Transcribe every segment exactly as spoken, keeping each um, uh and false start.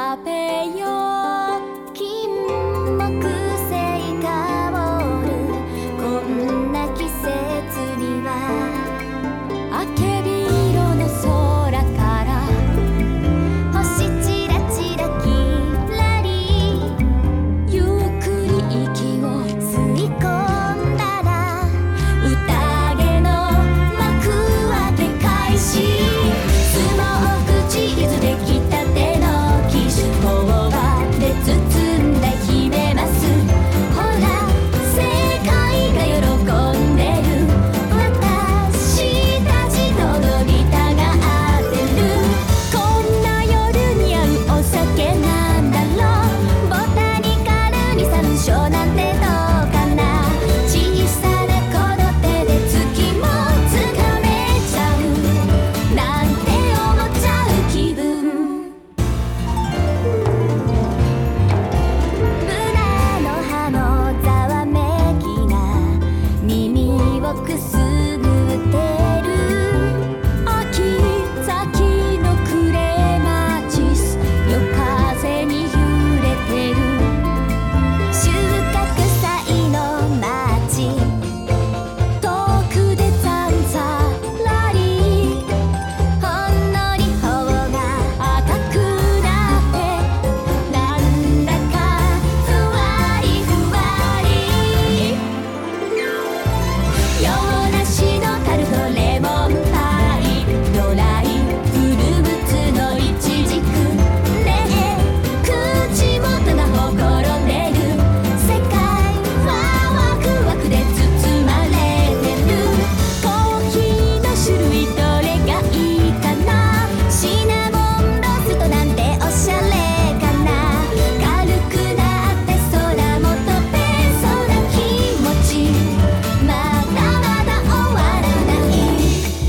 食べよう金木犀香るこんな季節にはあけび色の空から星ちらちらきらりゆっくり息を吸い込んだら宴の幕開け開始スモークチーズできたてのキッシュ頬張で包んだ姫ますほら世界が喜んでる私たちののびたがってるこんな夜に合うお酒なんだろうボタニカルに山椒なんてどうかな小さなこの手で月もつかめちゃうなんて思っちゃう気分ブナの葉のざわめきが耳をくすぐってる秋咲のクレマチス夜風に揺れてる収穫祭の街遠くでざんざらりほんのり頬が赤くなってなんだかふわりふわり洋梨のタルトレモンパイドライフルーツのイチジクねえ口元がほころんでる世界はワクワクで包まれてるコーヒーの種類どれがいいかなシナモンローストなんておしゃれかな軽くなって空も飛べそうな気持ちまだまだ終わらない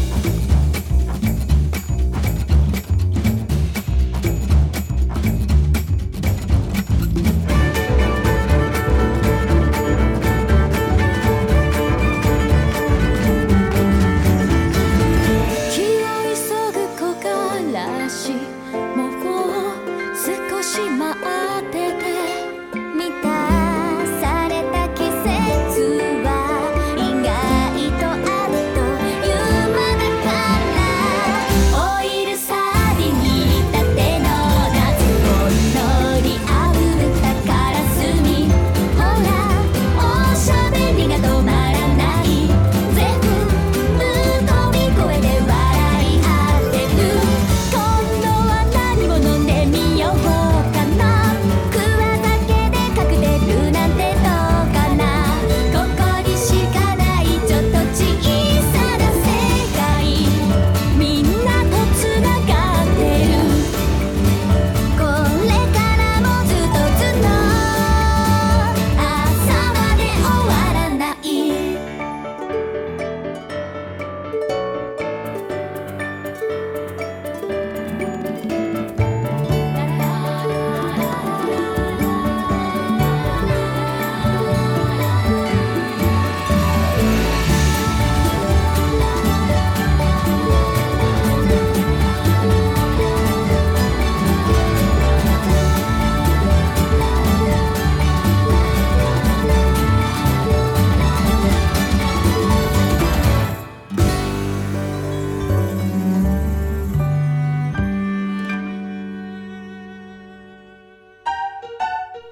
気を急ぐ木枯らしもう少し待ってて満たされた季節は意外とあっという間だからオイルサーディン煮たての夏ほんのりあぶったカラスミほらおしゃべりが止まらない全部飛び越えて笑い合ってる今度は何も飲んでみようかな桑酒でカクテルなんてどうかなここにしかないちょっと小さな世界みんなとつながってるこれからもずっとずっと朝まで終わらない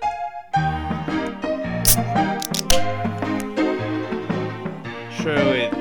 Share with